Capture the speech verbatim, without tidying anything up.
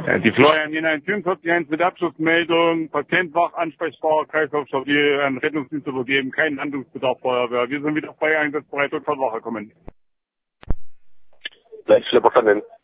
Ja, die Florian vierundvierzig eins mit Abschlussmeldung, Patientwach, ansprechbar, Kreislaufstabil, an Rettungsdienst übergeben, kein Handlungsbedarf Feuerwehr. Wir sind wieder frei einsatzbereit und zur Wache kommen. Gleich verstanden.